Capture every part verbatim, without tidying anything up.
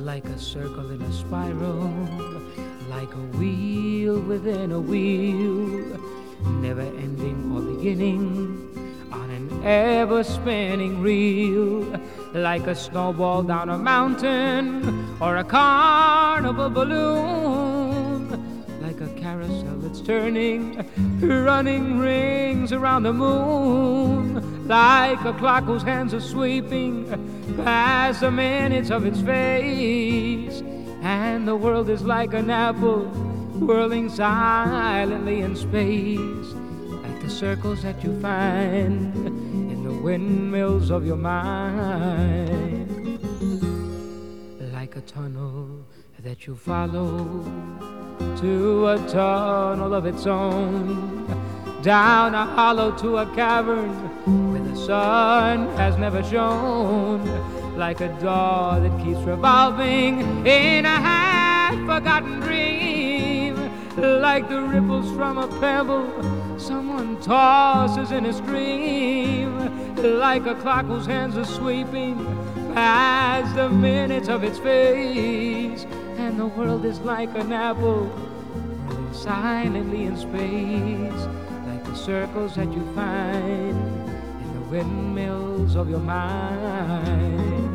like a circle in a spiral, like a wheel within a wheel, never ending or beginning, on an ever-spinning reel, like a snowball down a mountain or a carnival balloon, like a carousel that's turning, running rings around the moon, like a clock whose hands are sweeping past the minutes of its face, and the world is like an apple whirling silently in space, like the circles that you find in the windmills of your mind, like a tunnel that you follow to a tunnel of its own, down a hollow to a cavern where the sun has never shone, like a door that keeps revolving in a half-forgotten dream, like the ripples from a pebble someone tosses in a stream, like a clock whose hands are sweeping past the minutes of its face, and the world is like an apple whirling silently in space, like the circles that you find in the windmills of your mind.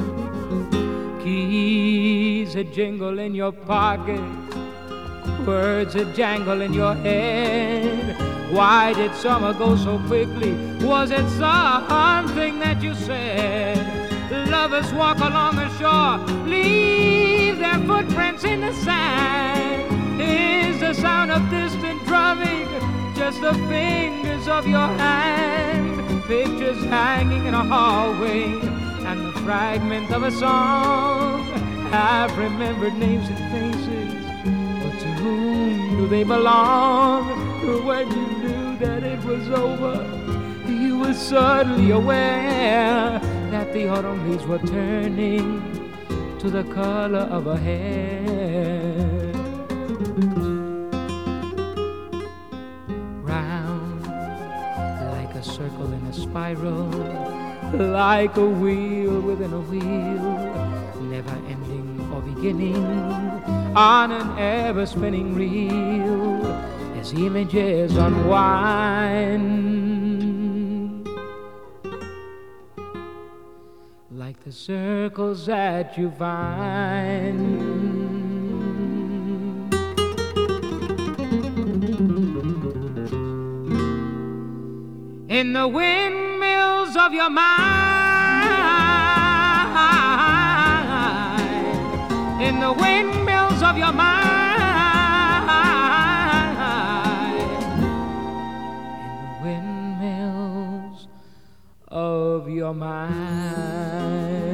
Keys that jingle in your pocket, words that jangle in your head. Why did summer go so quickly? Was it something that you said? Lovers walk along the shore, leave their footprints in the sand. Is the sound of distant drumming just the fingers of your hand? Pictures hanging in a hallway and the fragment of a song. I've remembered names and faces, but to whom do they belong? When you knew that it was over, you were suddenly aware that the autumn leaves were turning to the color of her hair. Round like a circle in a spiral, like a wheel within a wheel, never ending or beginning, on an ever-spinning reel, as images unwind, like the circles that you find in the windmills of your mind, in the windmills of your mind, in the windmills of your mind.